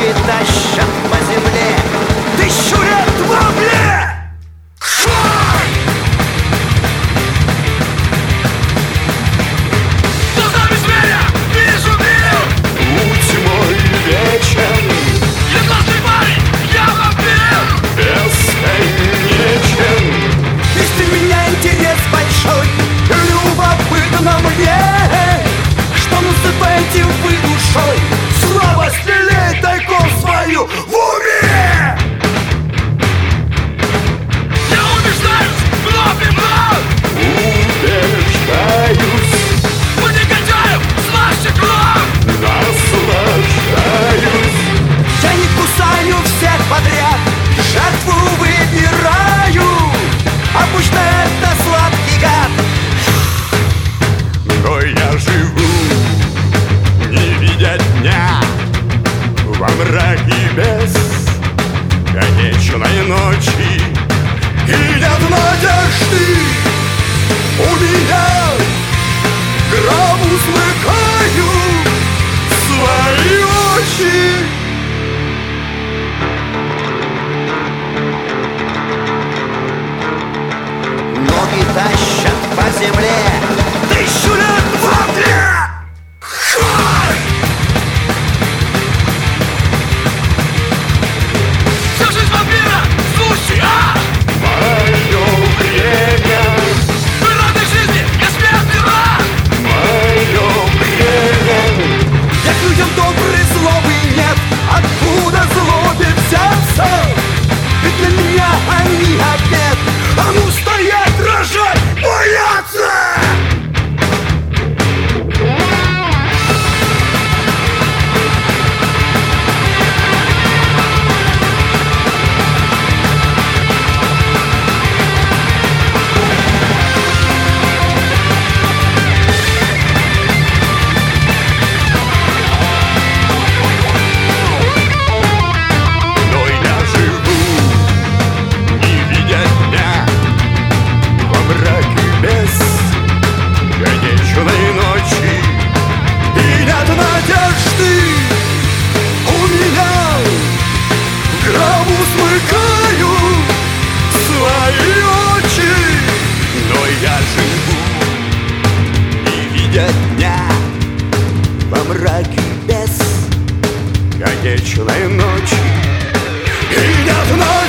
Ноги тащат по земле 1000 лет во мгле. Глазами зверя вижу мир. Путь мой вечен, Я классный парень, я вампир. бесконечен. Есть у меня интерес большой, любопытно мне, что называете вы душой. Слабость лелеет тайком свою в уме. Я убеждаюсь вновь и вновь. Убеждаюсь, Мы негодяев с ваших кровь. наслаждаюсь. Я не кусаю всех подряд, жертву выбираю. Обычно это сладкий гад. Но я живу, не видя дня, во мраке бесконечной ночи. И нет надежды у меня, гробу смыкаю свои очи. Ноги тащат по земле 1000 лет во мгле. Вся жизнь вампира, слушай, Мое время, в этой жизни я смертный враг. мое время. Я к людям добрый, злобый нет. Откуда злобе взяться? Ведь для меня они ответ. А ну стоять, дрожать, бояться! Но я живу, не видя дня, во мраке бесконечной ночи. И нет надежды у меня, в гробу смыкаю свои очи. Но я живу, не видя дня, во мраке бесконечной ночи. И нет надежды